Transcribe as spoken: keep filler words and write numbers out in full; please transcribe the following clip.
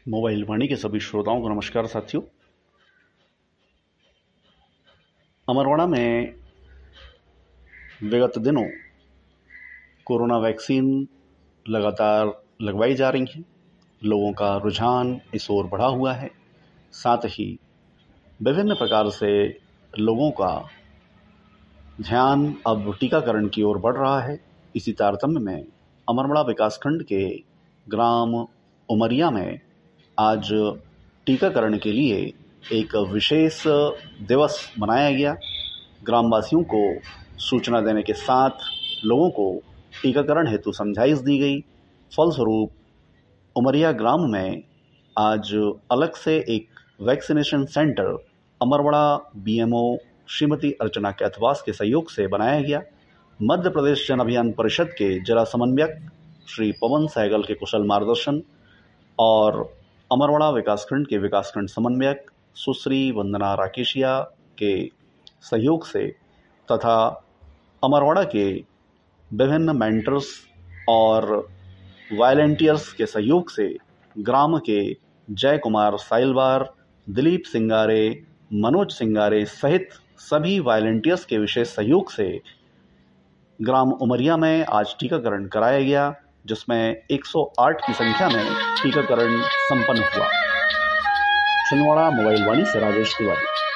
Mobile वाणी के सभी श्रोताओं को नमस्कार साथियों। अमरवाड़ा में विगत दिनों कोरोना वैक्सीन लगातार लगवाई जा रही है। लोगों का रुझान इस ओर बढ़ा हुआ है। साथ ही विभिन्न प्रकार से लोगों का ध्यान अब टीकाकरण की ओर बढ़ रहा है। इसी तारतम्य में अमरवाड़ा विकासखंड के ग्राम उमरिया में आज टीकाकरण के लिए एक विशेष दिवस मनाया गया। ग्रामवासियों को सूचना देने के साथ लोगों को टीकाकरण हेतु समझाइश दी गई। फलस्वरूप उमरिया ग्राम में आज अलग से एक vaccination centre Amarwara BMO Shrimati Archana Kaithwas के सहयोग से बनाया गया। मध्य प्रदेश जन अभियान परिषद के जिला समन्वयक श्री पवन सहगल के कुशल मार्गदर्शन और अमरवाड़ा विकासखंड के विकासखंड समन्वयक सुश्री वंदना राकेशिया के सहयोग से तथा अमरवाड़ा के विभिन्न मेंटर्स और वॉलंटियर्स के सहयोग से ग्राम के जय कुमार साइलवार, दिलीप सिंगारे, मनोज सिंगारे सहित सभी वॉलंटियर्स के विशेष सहयोग से ग्राम उमरिया में आज टीकाकरण कराया गया, जिसमें एक सौ आठ की संख्या में टीकाकरण संपन्न हुआ। छिंदवाड़ा मोबाइल वाणी से राजेश तिवारी।